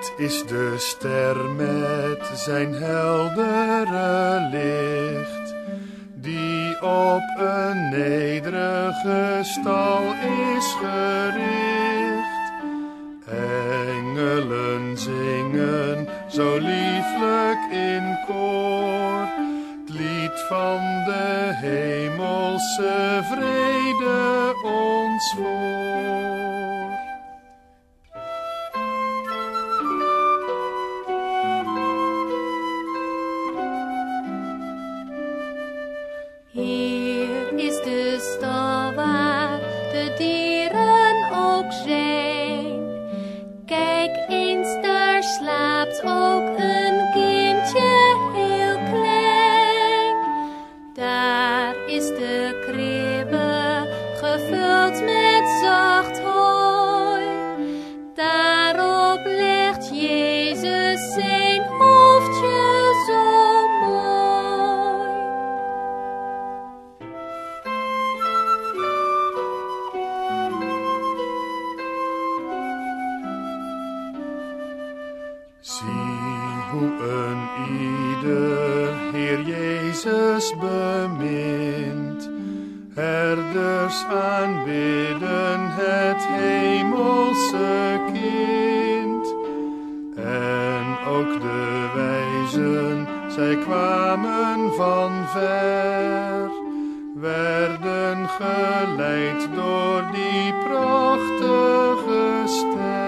Dit is de ster met zijn heldere licht, die op een nederige stal is gericht. Engelen zingen zo lieflijk in koor, het lied van de hemelse vrede ons voor. Hier is de stal waar de dieren ook zijn. Kijk eens, daar slaapt ook een kindje heel klein. Daar is de kribbe gevuld met zacht hooi. Daarop legt Jezus zijn hoofdje zo mooi. Zie hoe een ieder Heer Jezus bemint. Herders aanbidden het hemelse kind. En ook de wijzen, zij kwamen van ver, werden geleid door die prachtige ster.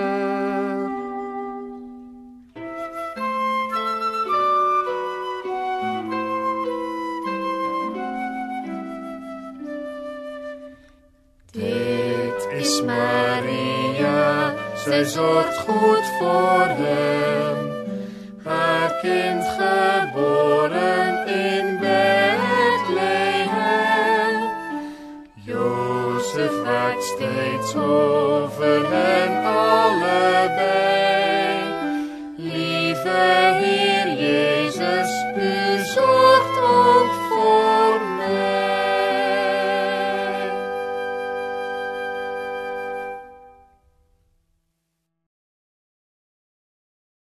Dit is Maria, zij zorgt goed voor hem. Haar kind geboren in Bethlehem. Jozef waakt steeds over hen allebei. Lieve